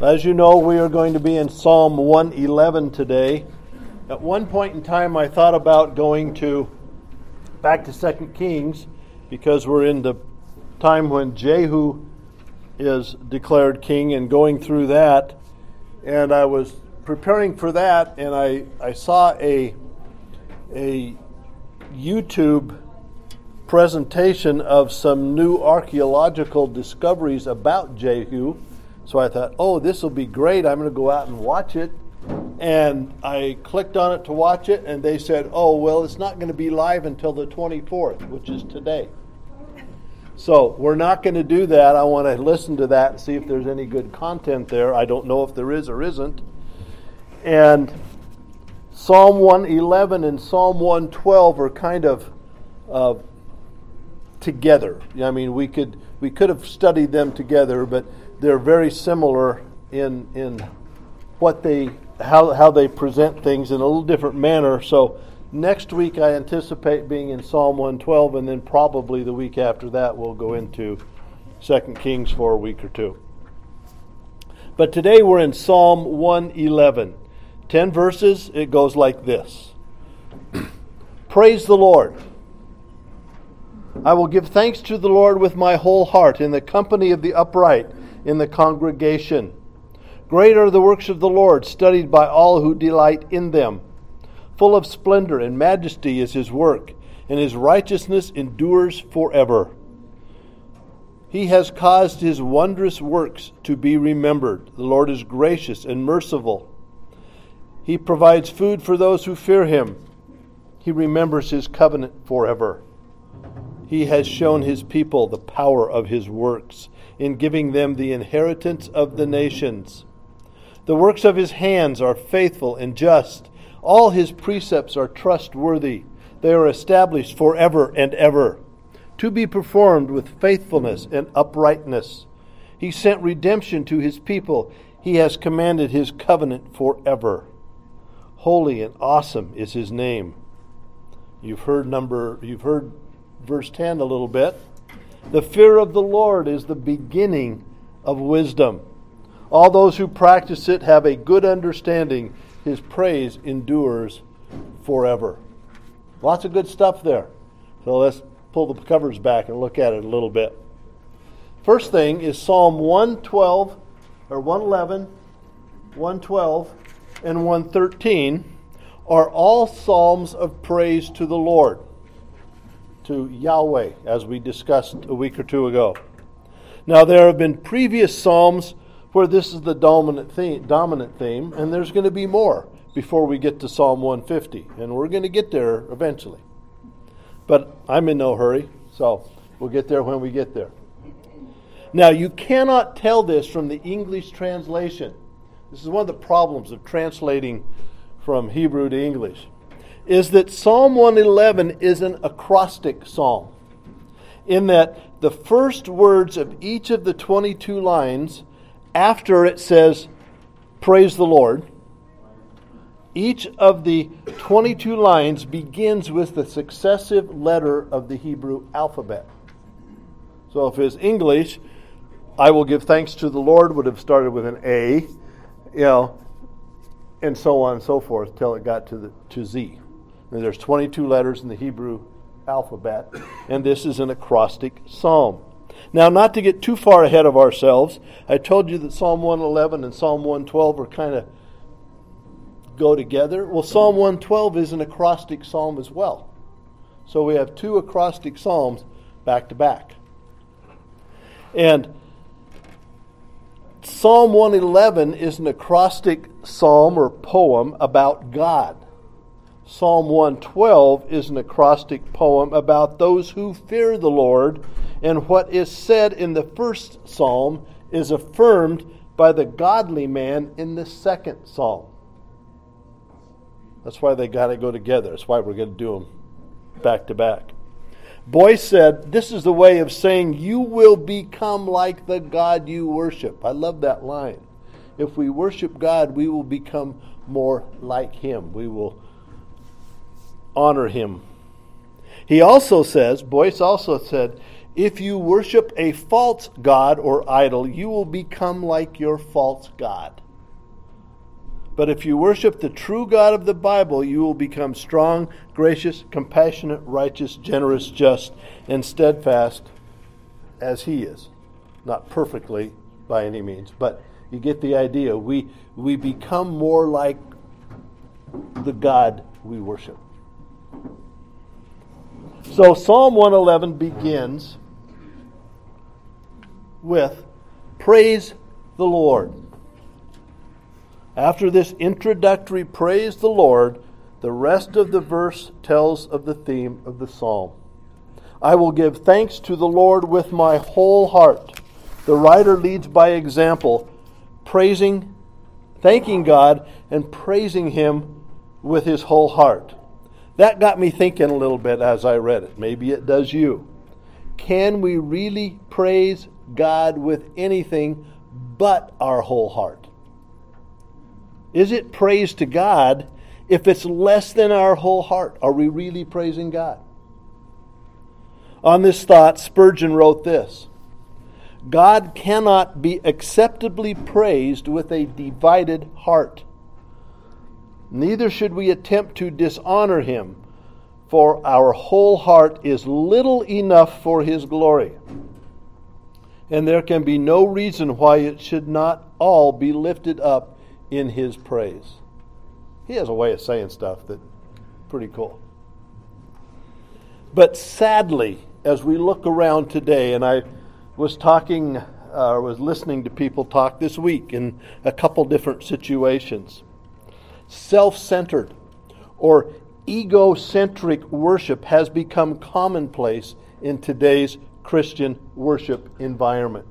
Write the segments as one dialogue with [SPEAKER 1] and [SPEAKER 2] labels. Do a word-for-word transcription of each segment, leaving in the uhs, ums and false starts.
[SPEAKER 1] As you know, we are going to be in Psalm one eleven today. At one point in time, I thought about going to back to Second Kings because we're in the time when Jehu is declared king and going through that. And I was preparing for that, and I, I saw a a YouTube presentation of some new archaeological discoveries about Jehu. So I thought, oh, this will be great. I'm going to go out and watch it. And I clicked on it to watch it, and they said, oh, well, it's not going to be live until the twenty-fourth, which is today. So we're not going to do that. I want to listen to that and see if there's any good content there. I don't know if there is or isn't. And Psalm one eleven and Psalm one twelve are kind of uh, together. I mean, we could we could have studied them together, but they're very similar in in what they how how they present things in a little different manner. So next week I anticipate being in Psalm one twelve, and then probably the week after that we'll go into Second Kings for a week or two. But today we're in Psalm one eleven. Ten verses. It goes like this. Praise the Lord. I will give thanks to the Lord with my whole heart in the company of the upright in the congregation. Great are the works of the Lord, studied by all who delight in them. Full of splendor and majesty is his work, and his righteousness endures forever. He has caused his wondrous works to be remembered. The Lord is gracious and merciful. He provides food for those who fear him. He remembers his covenant forever. He has shown his people the power of his works, in giving them the inheritance of the nations. The works of his hands are faithful and just. All his precepts are trustworthy. They are established forever and ever, to be performed with faithfulness and uprightness. He sent redemption to his people. He has commanded his covenant forever. Holy and awesome is his name. You've heard number you've heard verse ten a little bit. The fear of the Lord is the beginning of wisdom. All those who practice it have a good understanding. His praise endures forever. Lots of good stuff there. So let's pull the covers back and look at it a little bit. First thing is Psalm one twelve, or one eleven, one twelve, and one thirteen are all psalms of praise to the Lord, to Yahweh, as we discussed a week or two ago. Now, there have been previous psalms where this is the dominant theme, dominant theme, and there's going to be more before we get to Psalm one fifty, and we're going to get there eventually. But I'm in no hurry, so we'll get there when we get there. Now, you cannot tell this from the English translation. This is one of the problems of translating from Hebrew to English, is that Psalm one eleven is an acrostic psalm, in that the first words of each of the twenty-two lines, after it says, praise the Lord, each of the twenty-two lines begins with the successive letter of the Hebrew alphabet. So if it's English, I will give thanks to the Lord would have started with an A, you know, and so on and so forth till it got to the to Z. And there's twenty-two letters in the Hebrew alphabet, and this is an acrostic psalm. Now, not to get too far ahead of ourselves, I told you that Psalm one eleven and Psalm one twelve are kind of go together. Well, Psalm one twelve is an acrostic psalm as well. So we have two acrostic psalms back to back. And Psalm one eleven is an acrostic psalm or poem about God. Psalm one twelve is an acrostic poem about those who fear the Lord, and what is said in the first psalm is affirmed by the godly man in the second psalm. That's why they got to go together. That's why we're going to do them back to back. Boyce said, this is the way of saying you will become like the God you worship. I love that line. If we worship God, we will become more like him. We will honor him. He also says, Boyce also said, If you worship a false god or idol, you will become like your false god. But if you worship the true God of the Bible, you will become strong, gracious, compassionate, righteous, generous, just, and steadfast as He is. Not perfectly by any means, but you get the idea. We, we become more like the God we worship. So Psalm one eleven begins with, praise the Lord. After this introductory praise the Lord, the rest of the verse tells of the theme of the psalm. I will give thanks to the Lord with my whole heart. The writer leads by example, praising, thanking God and praising Him with his whole heart. That got me thinking a little bit as I read it. Maybe it does you. Can we really praise God with anything but our whole heart? Is it praise to God if it's less than our whole heart? Are we really praising God? On this thought, Spurgeon wrote this: God cannot be acceptably praised with a divided heart. Neither should we attempt to dishonor Him, for our whole heart is little enough for His glory. And there can be no reason why it should not all be lifted up in His praise. He has a way of saying stuff that's pretty cool. But sadly, as we look around today, and I was talking, uh, was listening to people talk this week in a couple different situations, self-centered or egocentric worship has become commonplace in today's Christian worship environment.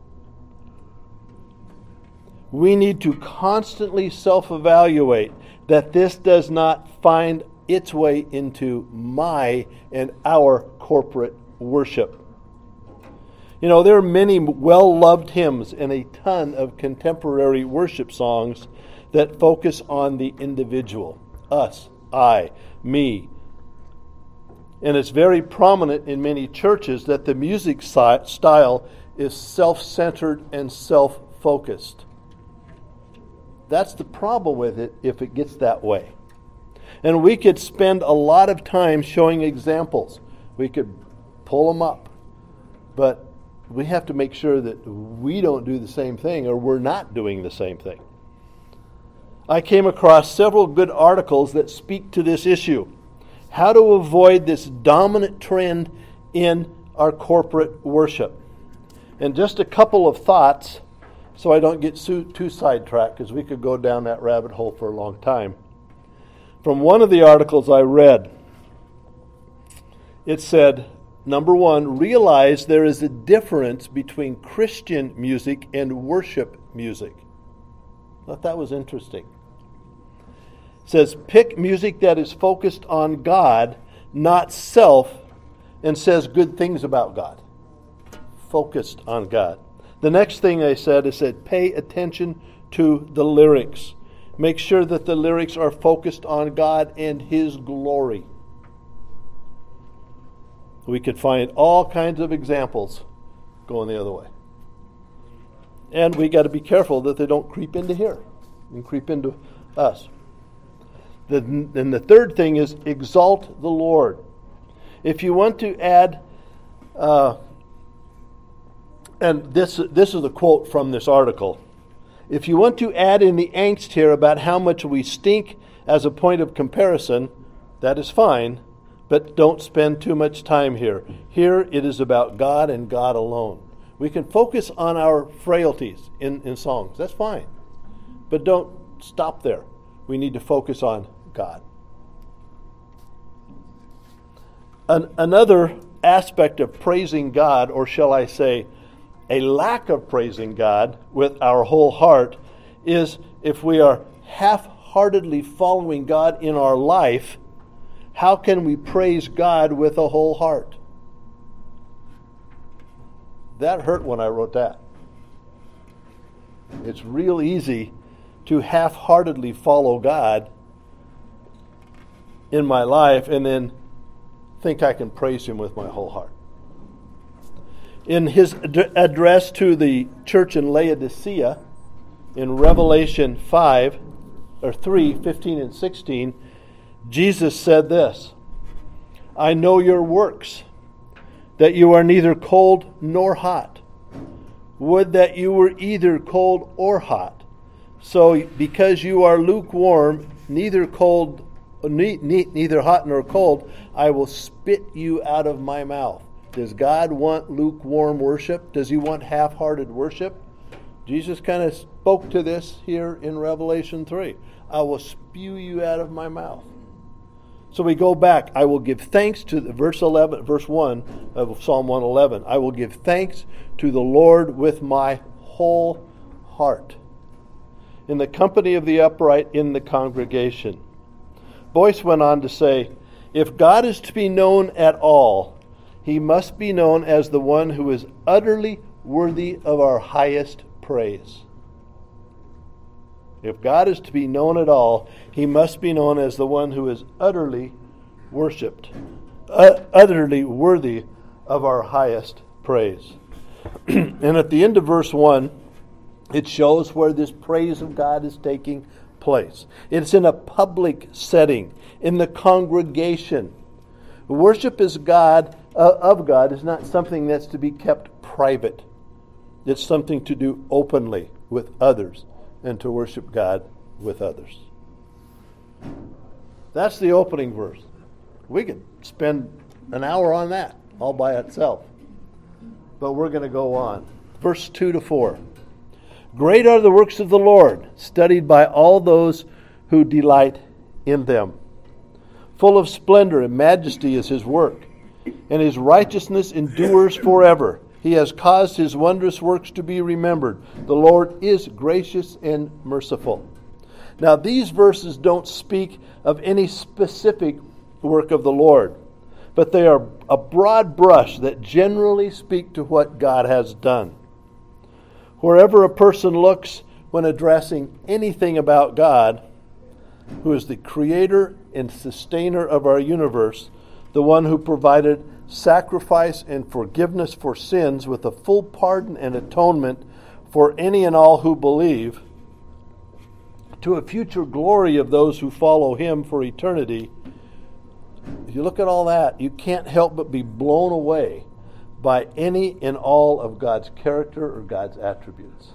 [SPEAKER 1] We need to constantly self-evaluate that this does not find its way into my and our corporate worship. You know, there are many well-loved hymns and a ton of contemporary worship songs that focus on the individual. Us, I, me. And it's very prominent in many churches that the music style is self-centered and self-focused. That's the problem with it if it gets that way. And we could spend a lot of time showing examples. We could pull them up. But we have to make sure that we don't do the same thing, or we're not doing the same thing. I came across several good articles that speak to this issue. How to avoid this dominant trend in our corporate worship. And just a couple of thoughts, so I don't get too, too sidetracked, because we could go down that rabbit hole for a long time. From one of the articles I read, it said, number one, realize there is a difference between Christian music and worship music. I thought that was interesting. It says, pick music that is focused on God, not self, and says good things about God. Focused on God. The next thing I said is said, pay attention to the lyrics. Make sure that the lyrics are focused on God and His glory. We could find all kinds of examples going the other way. And we got to be careful that they don't creep into here and creep into us. The, and the third thing is exalt the Lord. If you want to add, uh, and this this is a quote from this article. If you want to add in the angst here about how much we stink as a point of comparison, that is fine, but don't spend too much time here. Here it is about God and God alone. We can focus on our frailties in, in songs. That's fine. But don't stop there. We need to focus on God. An, another aspect of praising God, or shall I say, a lack of praising God with our whole heart, is if we are half-heartedly following God in our life, how can we praise God with a whole heart? That hurt when I wrote that. It's real easy to half-heartedly follow God in my life and then think I can praise Him with my whole heart.
[SPEAKER 2] In his ad- address to the church in Laodicea, in Revelation five, or three, fifteen and sixteen, Jesus said this, I know your works, that you are neither cold nor hot. Would that you were either cold or hot. So because you are lukewarm, neither cold, ne- ne- neither hot nor cold, I will spit you out of my mouth. Does God want lukewarm worship? Does he want half-hearted worship? Jesus kind of spoke to this here in Revelation three. I will spew you out of my mouth. So we go back. I will give thanks to the, verse eleven, verse one of Psalm one eleven. I will give thanks to the Lord with my whole heart, in the company of the upright in the congregation. Boyce went on to say, if God is to be known at all, he must be known as the one who is utterly worthy of our highest praise. If God is to be known at all, he must be known as the one who is utterly worshipped, uh, utterly worthy of our highest praise. And at the end of verse one, it shows where this praise of God is taking place. It's in a public setting, in the congregation. Worship is God uh, of God is not something that's to be kept private. It's something to do openly with others and to worship God with others. That's the opening verse. We could spend an hour on that all by itself. But we're going to go on. Verse two to four. Great are the works of the Lord, studied by all those who delight in them. Full of splendor and majesty is his work, and his righteousness endures forever. He has caused his wondrous works to be remembered. The Lord is gracious and merciful. Now, these verses don't speak of any specific work of the Lord, but they are a broad brush that generally speak to what God has done. Wherever a person looks when addressing anything about God, who is the creator and sustainer of our universe, the one who provided sacrifice and forgiveness for sins with a full pardon and atonement for any and all who believe, to a future glory of those who follow him for eternity. If you look at all that, you can't help but be blown away by any and all of God's character or God's attributes.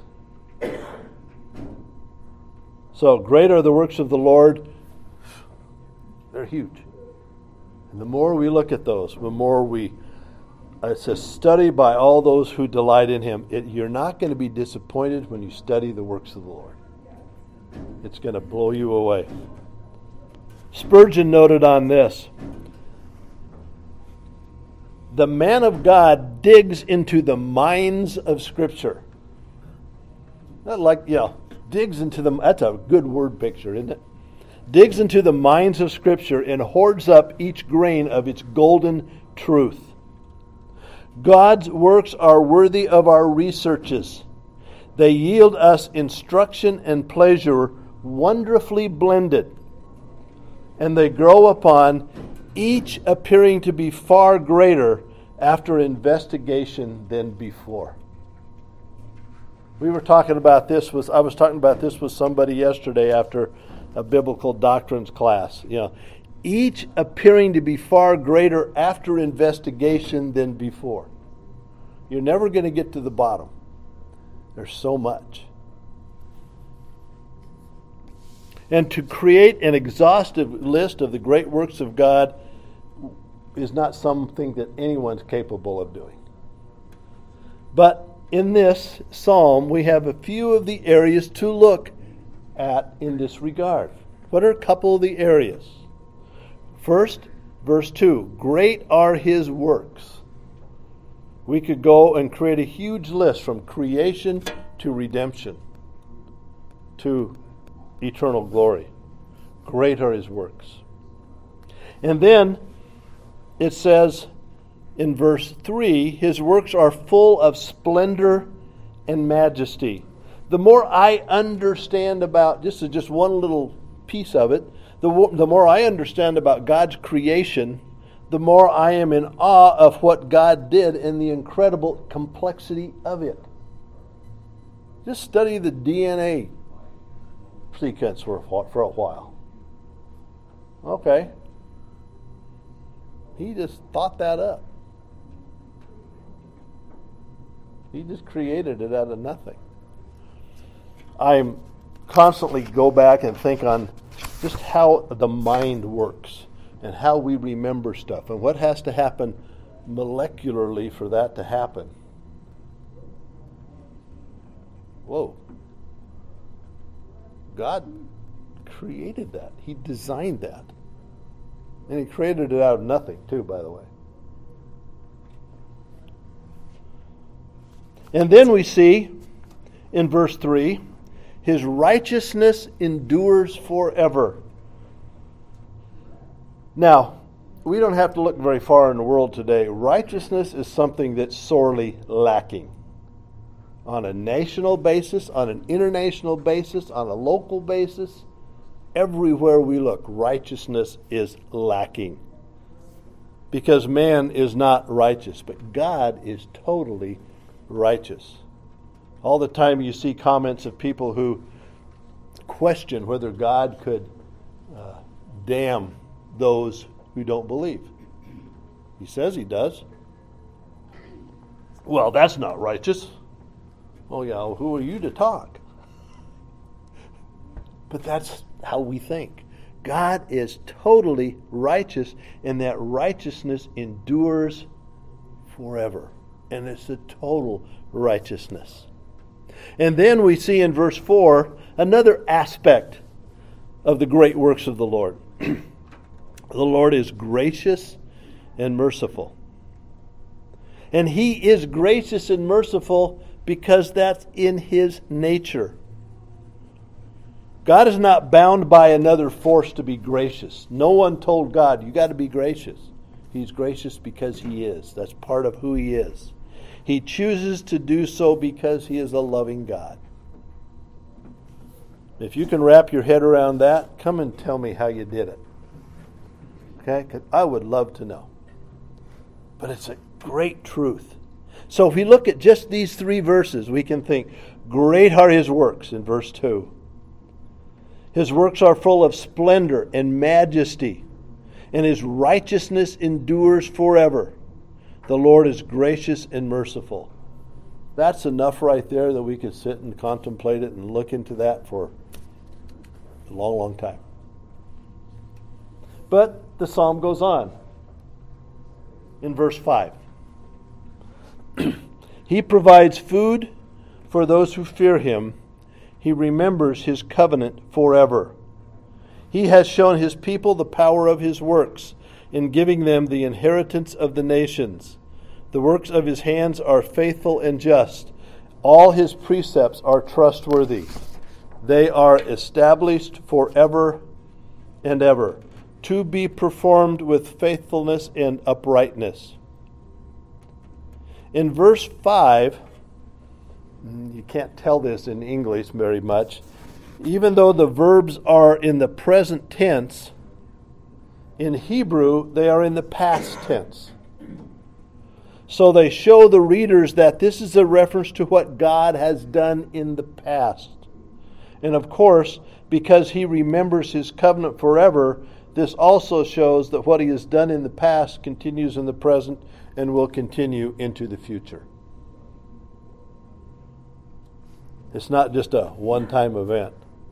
[SPEAKER 2] So, great are the works of the Lord. They're huge. And the more we look at those, the more we, it's a study by all those who delight in him. It, you're not going to be disappointed when you study the works of the Lord. It's going to blow you away. Spurgeon noted on this: the man of God digs into the mines of Scripture. Not like, yeah, digs into them. That's a good word picture, isn't it? Digs into the mines of Scripture and hoards up each grain of its golden truth. God's works are worthy of our researches. They yield us instruction and pleasure wonderfully blended, and they grow upon, each appearing to be far greater after investigation than before. We were talking about this with I was talking about this with somebody yesterday after a biblical doctrines class. You know, each appearing to be far greater after investigation than before. You're never going to get to the bottom. There's so much. And to create an exhaustive list of the great works of God is not something that anyone's capable of doing. But in this psalm, we have a few of the areas to look at in this regard. What are a couple of the areas? First, verse two, great are his works. We could go and create a huge list from creation to redemption to eternal glory. Great are his works. And then it says in verse three, his works are full of splendor and majesty. The more I understand about, this is just one little piece of it, the, the more I understand about God's creation,
[SPEAKER 1] the more I am in awe of what God did and the incredible complexity of it. Just study the D N A sequence for, for a while. Okay. He just thought that up. He just created it out of nothing. I constantly go back and think on just how the mind works and how we remember stuff and what has to happen molecularly for that to happen. Whoa. God created that. He designed that. And he created it out of nothing, too, by the way. And then we see in verse three, his righteousness endures forever. Now, we don't have to look very far in the world today. Righteousness is something that's sorely lacking. On a national basis, on an international basis, on a local basis, everywhere we look, righteousness is lacking. Because man is not righteous, but God is totally righteous. All the time you see comments of people who question whether God could uh, damn those who don't believe. He says he does. Well, that's not righteous. Oh yeah, well, who are you to talk? But that's how we think. God is totally righteous, and that righteousness endures forever. And it's a total righteousness. And then we see in verse four another aspect of the great works of the Lord. The Lord is gracious and merciful. And he is gracious and merciful because that's in his nature. God is not bound by another force to be gracious. No one told God, you got to be gracious. He's gracious because he is. That's part of who he is. He chooses to do so because he is a loving God. If you can wrap your head around that, come and tell me how you did it. Okay? 'Cause I would love to know. But it's a great truth. So if we look at just these three verses, we can think, great are his works in verse two. His works are full of splendor and majesty, and his righteousness endures forever. The Lord is gracious and merciful. That's enough right there that we could sit and contemplate it and look into that for a long, long time. But the psalm goes on in verse five. He provides food for those who fear him. He remembers his covenant forever. He has shown his people the power of his works in giving them the inheritance of the nations. The works of his hands are faithful and just. All his precepts are trustworthy. They are established forever and ever, to be performed with faithfulness and uprightness. In verse five, you can't tell this in English very much, even though the verbs are in the present tense, in Hebrew they are in the past tense. So they show the readers that this is a reference to what God has done in the past. And of course, because he remembers his covenant forever, this also shows that what he has done in the past continues in the present and will continue into the future. It's not just a one-time event.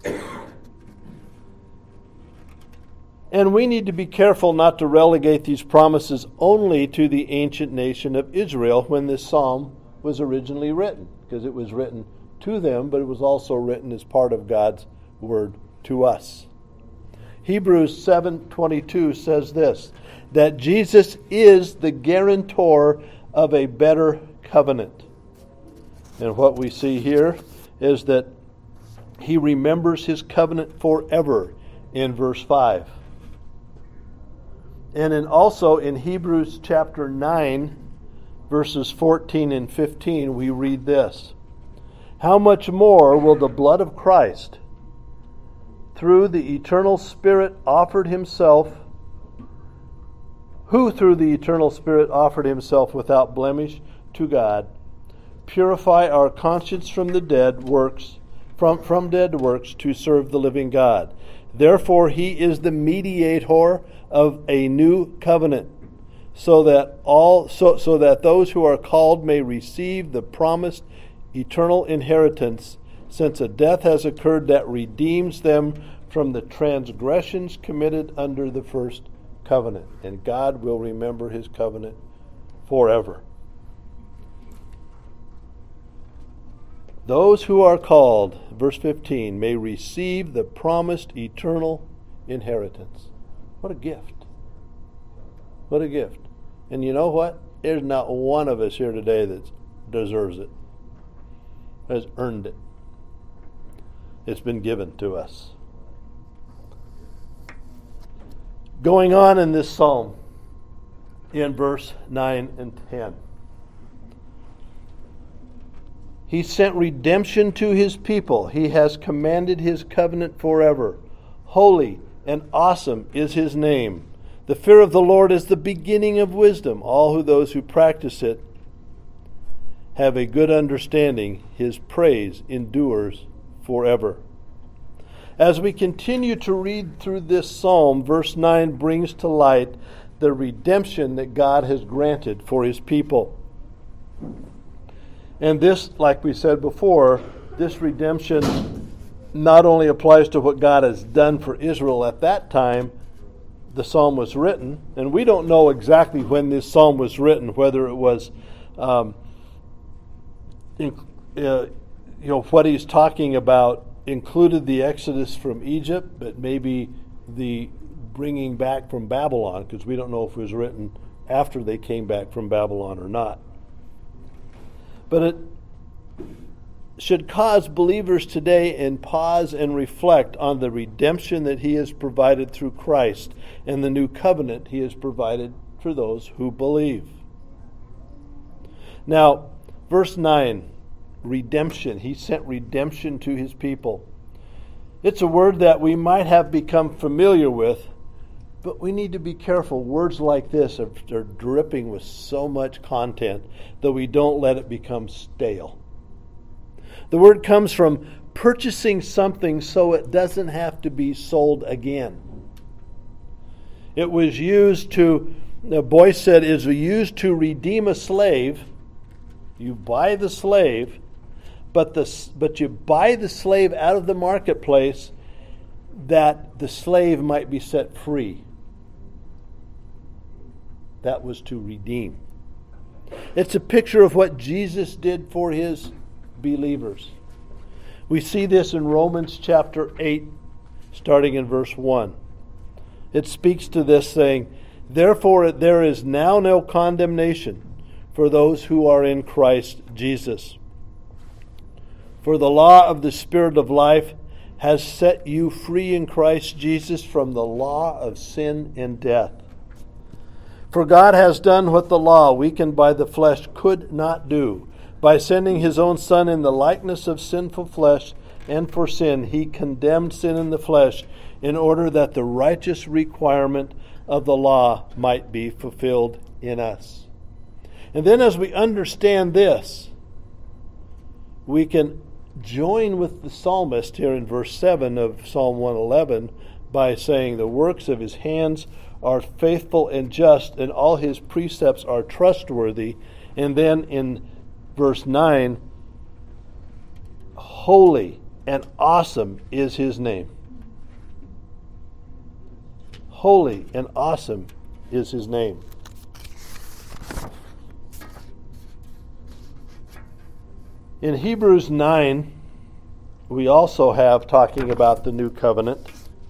[SPEAKER 1] And we need to be careful not to relegate these promises only to the ancient nation of Israel when this psalm was originally written, because it was written to them, but it was also written as part of God's word to us. Hebrews seven twenty-two says this, that Jesus is the guarantor of a better covenant. And what we see here is that he remembers his covenant forever in verse five. And in also in Hebrews chapter nine, verses fourteen and fifteen, we read this. How much more will the blood of Christ, through the eternal Spirit offered himself who through the eternal Spirit offered himself without blemish to God, purify our conscience from the dead works, from, from dead works to serve the living God. Therefore he is the mediator of a new covenant, so that all so, so that those who are called may receive the promised eternal inheritance, since a death has occurred that redeems them from the transgressions committed under the first covenant. And God will remember his covenant forever. Those who are called, verse fifteen, may receive the promised eternal inheritance. What a gift. What a gift. And you know what? There's not one of us here today that deserves it, has earned it. It's been given to us. Going on in this psalm, in verse nine and ten. He sent redemption to his people. He has commanded his covenant forever. Holy and awesome is his name. The fear of the Lord is the beginning of wisdom. All who those who practice it have a good understanding. His praise endures forever. As we continue to read through this psalm, verse nine brings to light the redemption that God has granted for his people. And this, like we said before, this redemption not only applies to what God has done for Israel at that time the psalm was written, and we don't know exactly when this psalm was written, whether it was, um, in, uh, you know, what he's talking about included the exodus from Egypt, but maybe the bringing back from Babylon, because we don't know if it was written after they came back from Babylon or not. But it should cause believers today to pause and reflect on the redemption that he has provided through Christ and the new covenant he has provided for those who believe. Now, verse nine, redemption. He sent redemption to his people. It's a word that we might have become familiar with, but we need to be careful. Words like this are, are dripping with so much content that we don't let it become stale. The word comes from purchasing something so it doesn't have to be sold again. It was used to, Boyce said, is used to redeem a slave. You buy the slave, but the but you buy the slave out of the marketplace that the slave might be set free. That was to redeem. It's a picture of what Jesus did for his believers. We see this in Romans chapter eight, starting in verse one. It speaks to this, saying, "Therefore there is now no condemnation for those who are in Christ Jesus. For the law of the Spirit of life has set you free in Christ Jesus from the law of sin and death. For God has done what the law, weakened by the flesh, could not do. By sending his own Son in the likeness of sinful flesh, and for sin, he condemned sin in the flesh, in order that the righteous requirement of the law might be fulfilled in us." And then as we understand this, we can join with the psalmist here in verse seven of Psalm one eleven by saying, "The works of his hands are faithful and just, and all his precepts are trustworthy." And then in verse nine, "Holy and awesome is his name." Holy and awesome is his name. In Hebrews nine, we also have, talking about the new covenant,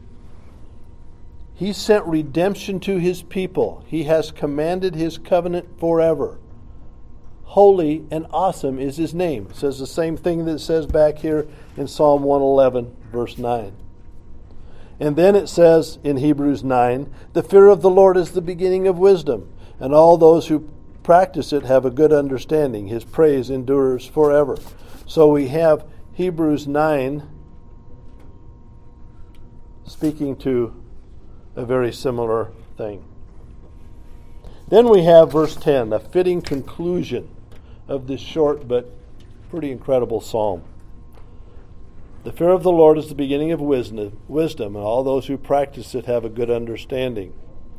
[SPEAKER 1] he sent redemption to his people. He has commanded his covenant forever. Holy and awesome is his name. It says the same thing that it says back here in Psalm one eleven, verse nine. And then it says in Hebrews nine, "The fear of the Lord is the beginning of wisdom, and all those who practice it have a good understanding. His praise endures forever." So we have Hebrews nine speaking to a very similar thing. Then we have verse ten, a fitting conclusion of this short but pretty incredible psalm. The fear of the Lord is the beginning of wisdom, wisdom, and all those who practice it have a good understanding.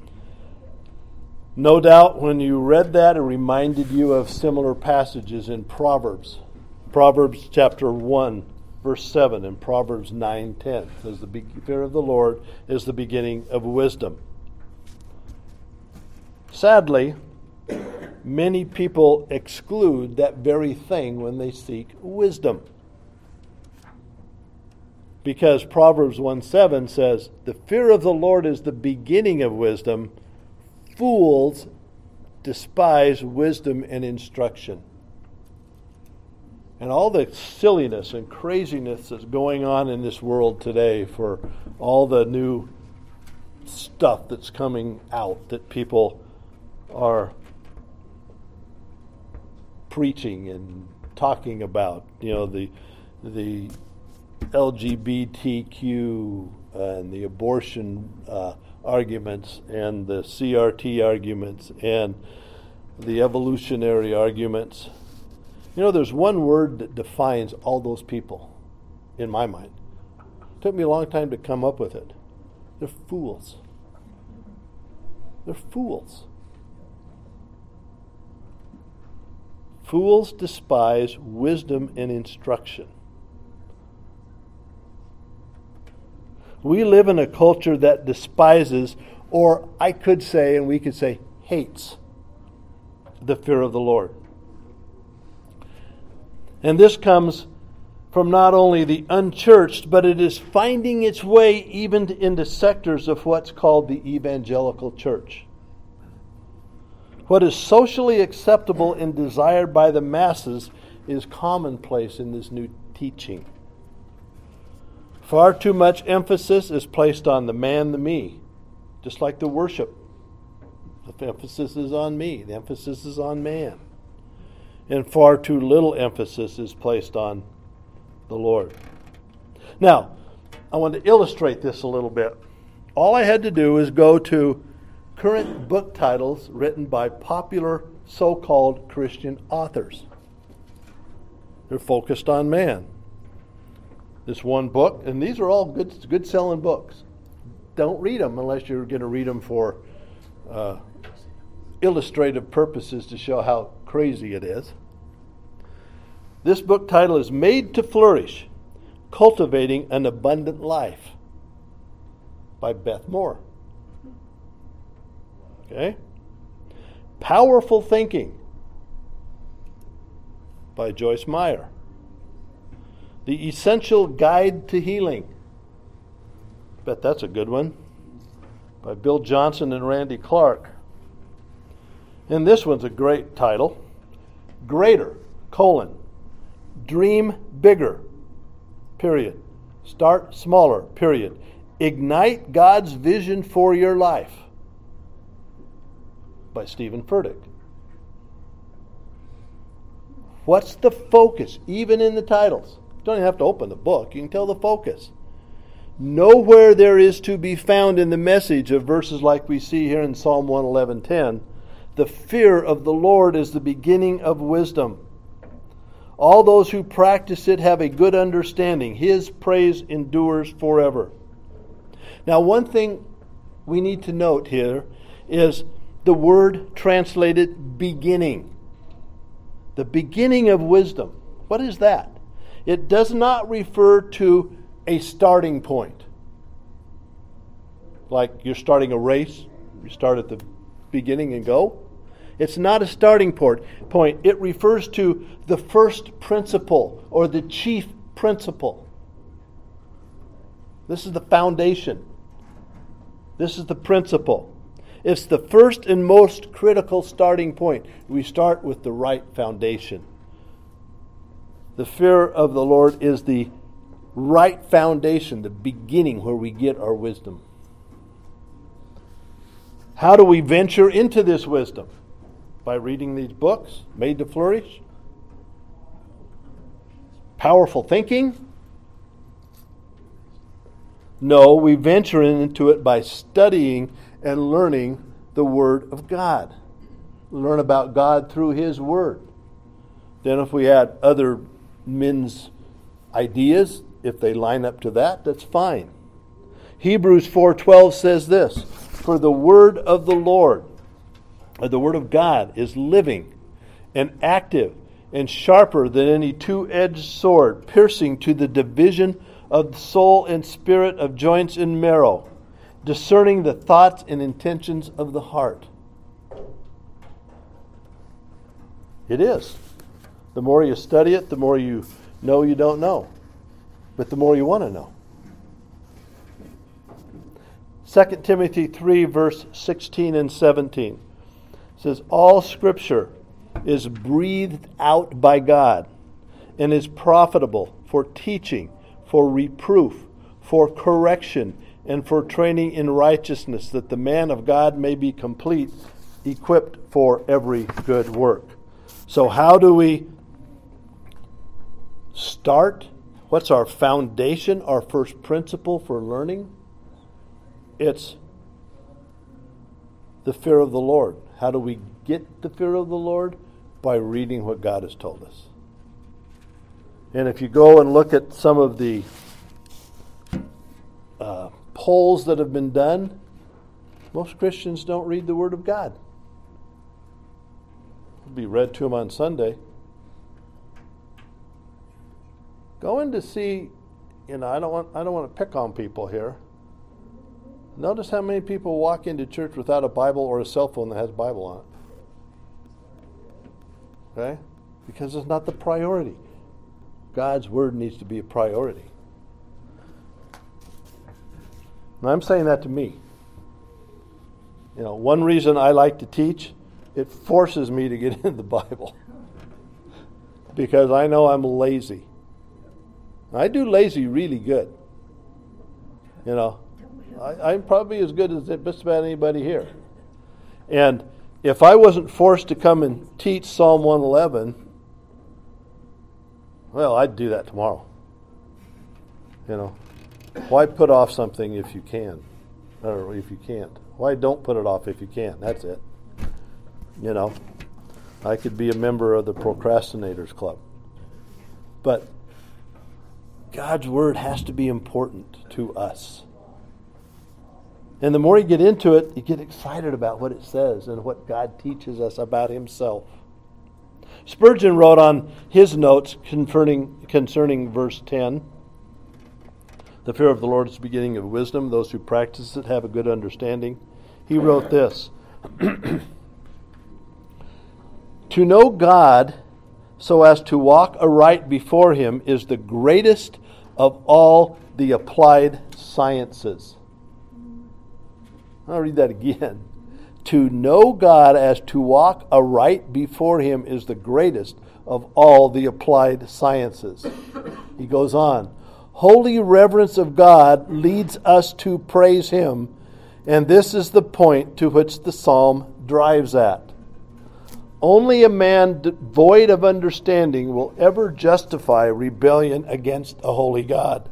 [SPEAKER 1] No doubt when you read that, it reminded you of similar passages in Proverbs. Proverbs chapter one, verse seven, and Proverbs nine ten says the fear of the Lord is the beginning of wisdom. Sadly, many people exclude that very thing when they seek wisdom. Because Proverbs one seven says, the fear of the Lord is the beginning of wisdom. Fools despise wisdom and instruction. And all the silliness and craziness that's going on in this world today for all the new stuff that's coming out that people are preaching and talking about, you know, the the L G B T Q and the abortion uh, arguments and the C R T arguments and the evolutionary arguments. You know, there's one word that defines all those people in my mind. It took me a long time to come up with it. They're fools. They're fools. Fools despise wisdom and instruction. We live in a culture that despises, or I could say, and we could say, hates the fear of the Lord. And this comes from not only the unchurched, but it is finding its way even into sectors of what's called the evangelical church. What is socially acceptable and desired by the masses is commonplace in this new teaching. Far too much emphasis is placed on the man, the me, just like the worship. The emphasis is on me, the emphasis is on man. And far too little emphasis is placed on the Lord. Now, I want to illustrate this a little bit. All I had to do is go to current book titles written by popular so-called Christian authors. They're focused on man. This one book, and these are all good, good selling books. Don't read them unless you're going to read them for uh, illustrative purposes to show how crazy it is. This book title is Made to Flourish, Cultivating an Abundant Life by Beth Moore. Okay? Powerful Thinking by Joyce Meyer. The Essential Guide to Healing. Bet that's a good one. By Bill Johnson and Randy Clark. And this one's a great title. Greater, colon, Dream Bigger, period. Start smaller, period. Ignite God's Vision for Your Life by Stephen Furtick. What's the focus, even in the titles? You don't even have to open the book. You can tell the focus. Nowhere there is to be found in the message of verses like we see here in Psalm one eleven ten, the fear of the Lord is the beginning of wisdom. All those who practice it have a good understanding. His praise endures forever. Now, one thing we need to note here is the word translated beginning. The beginning of wisdom. What is that? It does not refer to a starting point. Like you're starting a race, you start at the beginning and go. It's not a starting point. It refers to the first principle or the chief principle. This is the foundation. This is the principle. It's the first and most critical starting point. We start with the right foundation. The fear of the Lord is the right foundation, the beginning where we get our wisdom. How do we venture into this wisdom? By reading these books, Made to Flourish, Powerful Thinking. No, we venture into it by studying and learning the Word of God. learn about God through His Word. Then if we had other men's ideas, if they line up to that, that's fine. Hebrews four twelve says this, "For the word of the Lord," or the word of God, "is living and active and sharper than any two-edged sword, piercing to the division of the soul and spirit, of joints and marrow, discerning the thoughts and intentions of the heart." It is. The more you study it, the more you know you don't know. But the more you want to know. Second Timothy three, verse sixteen and seventeen says, "All Scripture is breathed out by God and is profitable for teaching, for reproof, for correction, and for training in righteousness, that the man of God may be complete, equipped for every good work." So how do we start? What's our foundation, our first principle for learning? It's the fear of the Lord. How do we get the fear of the Lord? By reading what God has told us. And if you go and look at some of the uh, polls that have been done, most Christians don't read the Word of God. It'll be read to them on Sunday. Going to see, you know, I don't want I don't want to pick on people here. Notice how many people walk into church without a Bible or a cell phone that has a Bible on it. Okay? Because it's not the priority. God's Word needs to be a priority. And I'm saying that to me. You know, one reason I like to teach, it forces me to get into the Bible. Because I know I'm lazy. I do lazy really good. You know, I, I'm probably as good as just about anybody here. And if I wasn't forced to come and teach Psalm one eleven, well, I'd do that tomorrow. You know, why put off something if you can, or if you can't? Why don't put it off if you can? That's it. You know, I could be a member of the Procrastinators Club. But God's Word has to be important to us. And the more you get into it, you get excited about what it says and what God teaches us about Himself. Spurgeon wrote on his notes concerning, concerning verse ten, "The fear of the Lord is the beginning of wisdom. Those who practice it have a good understanding." He wrote this, "To know God so as to walk aright before Him is the greatest of all the applied sciences." I'll read that again. To know God as to walk aright before Him is the greatest of all the applied sciences. He goes on, "Holy reverence of God leads us to praise Him, and this is the point to which the psalm drives at. Only a man void of understanding will ever justify rebellion against a holy God.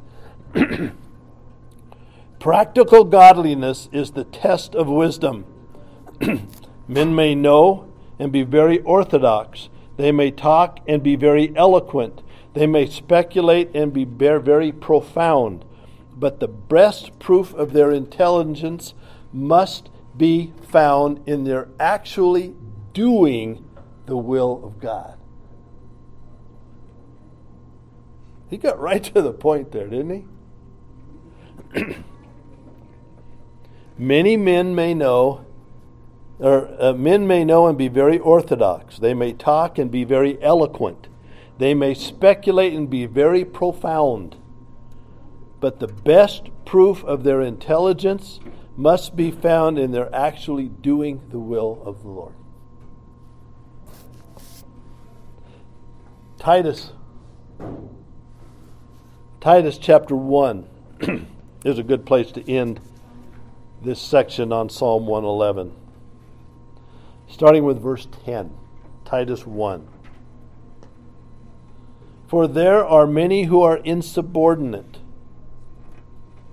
[SPEAKER 1] Practical godliness is the test of wisdom. Men may know and be very orthodox. They may talk and be very eloquent. They may speculate and be very profound. But the best proof of their intelligence must be found in their actually doing the will of God." He got right to the point there, didn't he? Many men may know, or uh, men may know and be very orthodox. They may talk and be very eloquent. They may speculate and be very profound. But the best proof of their intelligence must be found in their actually doing the will of the Lord. Titus. Titus chapter one is a good place to end this section on Psalm one eleven. Starting with verse ten, Titus one. "For there are many who are insubordinate,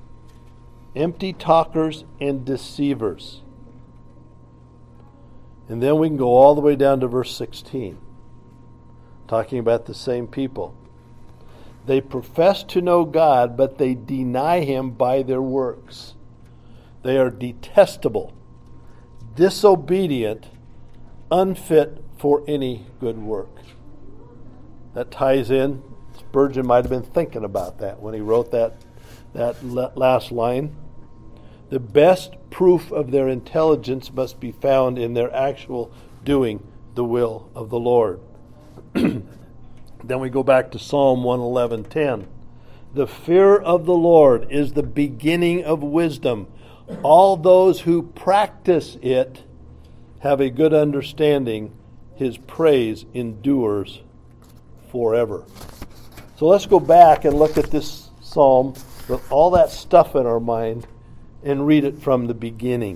[SPEAKER 1] empty talkers and deceivers." And then we can go all the way down to verse sixteen, talking about the same people. They profess to know God, but they deny Him by their works. They are detestable, disobedient, unfit for any good work. That ties in. Spurgeon might have been thinking about that when he wrote that, that last line. The best proof of their intelligence must be found in their actual doing the will of the Lord. Then we go back to Psalm one eleven ten. The fear of the Lord is the beginning of wisdom. All those who practice it have a good understanding. His praise endures forever. So let's go back and look at this psalm with all that stuff in our mind and read it from the beginning.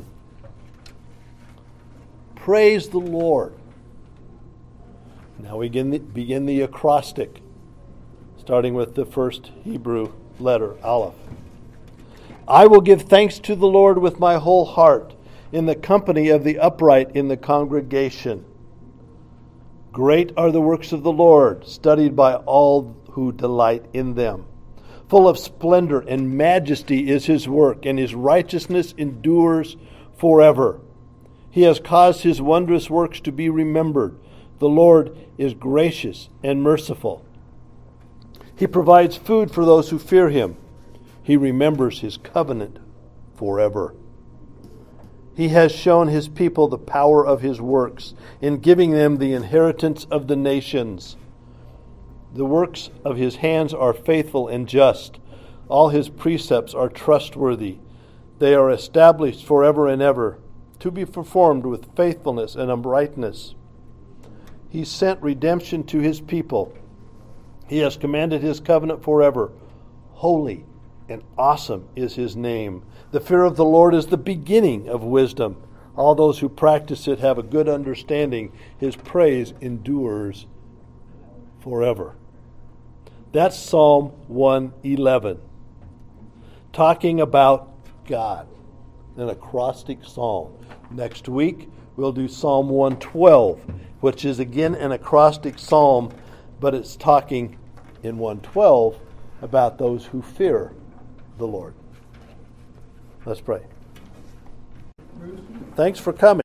[SPEAKER 1] Praise the Lord. Now we begin the, begin the acrostic, starting with the first Hebrew letter, Aleph. I will give thanks to the Lord with my whole heart, in the company of the upright in the congregation. Great are the works of the Lord, studied by all who delight in them. Full of splendor and majesty is His work, and His righteousness endures forever. He has caused His wondrous works to be remembered. The Lord is gracious and merciful. He provides food for those who fear Him. He remembers His covenant forever. He has shown His people the power of His works in giving them the inheritance of the nations. The works of His hands are faithful and just. All His precepts are trustworthy. They are established forever and ever, to be performed with faithfulness and uprightness. He sent redemption to His people. He has commanded His covenant forever. Holy and awesome is His name. The fear of the Lord is the beginning of wisdom. All those who practice it have a good understanding. His praise endures forever. That's Psalm one eleven. Talking about God. An acrostic psalm. Next week, we'll do Psalm one twelve, which is again an acrostic psalm, but it's talking in one twelve about those who fear the Lord. Let's pray. Thanks for coming.